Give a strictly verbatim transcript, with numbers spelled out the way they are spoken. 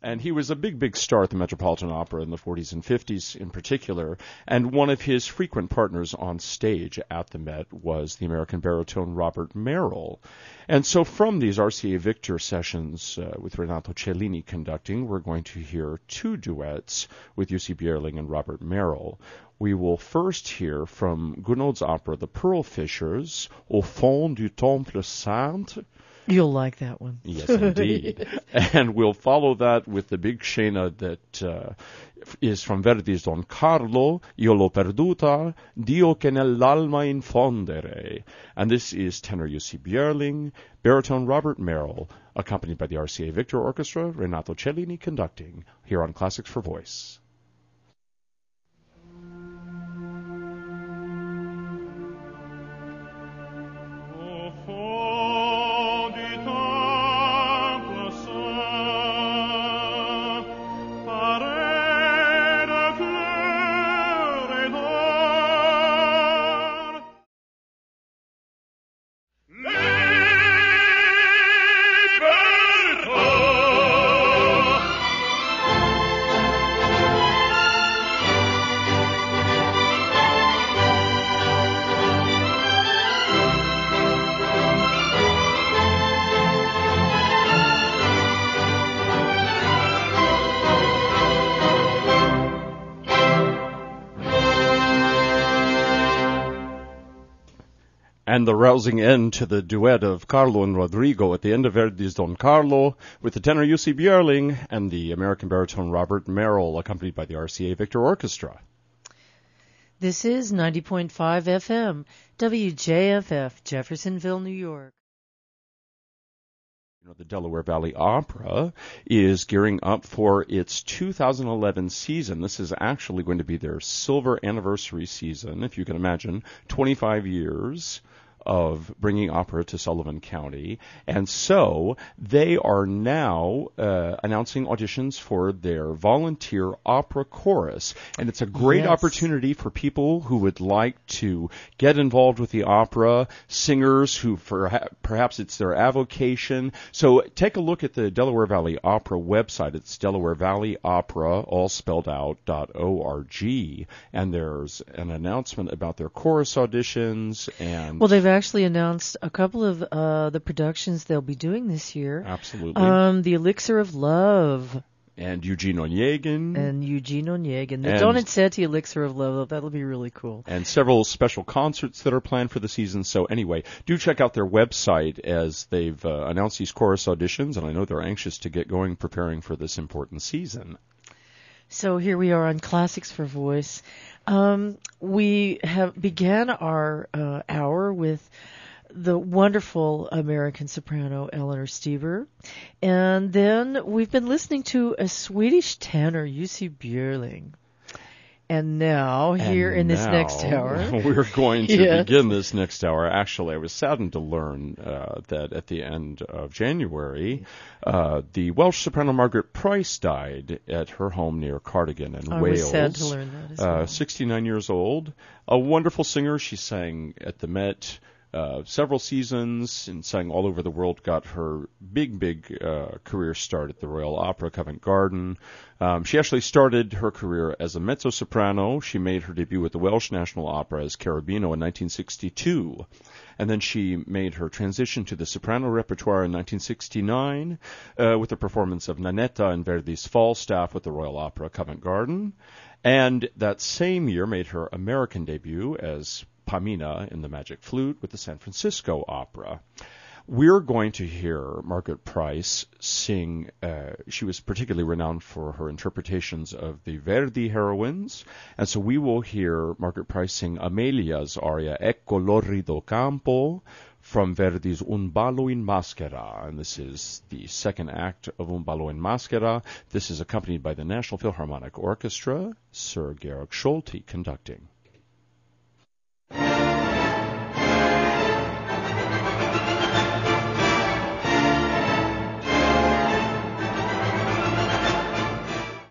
And he was a big, big star at the Metropolitan Opera in the forties and fifties in particular. And one of his frequent partners on stage at the Met was the American baritone Robert Merrill. And so from these R C A Victor sessions uh, with Renato Cellini conducting, we're going to hear two duets with Jussi Björling and Robert Merrill. We will first hear from Gounod's opera The Pearl Fishers, Au fond du Temple Saint. You'll like that one. Yes, indeed. And we'll follow that with the big scena that uh, is from Verdi's Don Carlo, Io l'ho perduta, Dio che nell'alma infondere. And this is tenor Jussi Björling, baritone Robert Merrill, accompanied by the R C A Victor Orchestra, Renato Cellini conducting, here on Classics for Voice. And the rousing end to the duet of Carlo and Rodrigo at the end of Verdi's Don Carlo, with the tenor Jussi Björling and the American baritone Robert Merrill, accompanied by the R C A Victor Orchestra. This is ninety point five F M, W J F F, Jeffersonville, New York. You know, the Delaware Valley Opera is gearing up for its two thousand eleven season. This is actually going to be their silver anniversary season, if you can imagine, twenty-five years of bringing opera to Sullivan County. And so they are now uh, announcing auditions for their volunteer opera chorus. And it's a great yes. opportunity for people who would like to get involved with the opera, singers who for, perhaps it's their avocation. So take a look at the Delaware Valley Opera website. It's Delaware Valley Opera, all spelled out, dot O R G. And there's an announcement about their chorus auditions. And well, they've actually announced a couple of uh, the productions they'll be doing this year. Absolutely. Um, the Elixir of Love. And Eugene Onegin. And Eugene Onegin. The and, Donizetti Elixir of Love. That'll be really cool. And several special concerts that are planned for the season. So anyway, do check out their website as they've uh, announced these chorus auditions. And I know they're anxious to get going preparing for this important season. So here we are on Classics for Voice. Um, we have began our uh, hour with the wonderful American soprano Eleanor Stever, and then we've been listening to a Swedish tenor, Jussi Björling. And now, here and in this now, next hour, we're going to yes. begin this next hour. Actually, I was saddened to learn uh, that at the end of January, uh, the Welsh soprano Margaret Price died at her home near Cardigan in I Wales. was sad to learn that as uh, well. sixty-nine years old, a wonderful singer. She sang at the Met Uh, several seasons and sang all over the world, got her big, big uh, career start at the Royal Opera Covent Garden. Um, she actually started her career as a mezzo-soprano. She made her debut at the Welsh National Opera as Cherubino in nineteen sixty-two. And then she made her transition to the soprano repertoire in nineteen sixty-nine uh, with the performance of Nanetta in Verdi's Falstaff with the Royal Opera Covent Garden. And that same year made her American debut as Pamina in The Magic Flute with the San Francisco Opera. We're going to hear Margaret Price sing. Uh, she was particularly renowned for her interpretations of the Verdi heroines, and so we will hear Margaret Price sing Amelia's aria Ecco l'orrido campo from Verdi's Un ballo in maschera, and this is the second act of Un ballo in maschera. This is accompanied by the National Philharmonic Orchestra, Sir Georg Scholti conducting.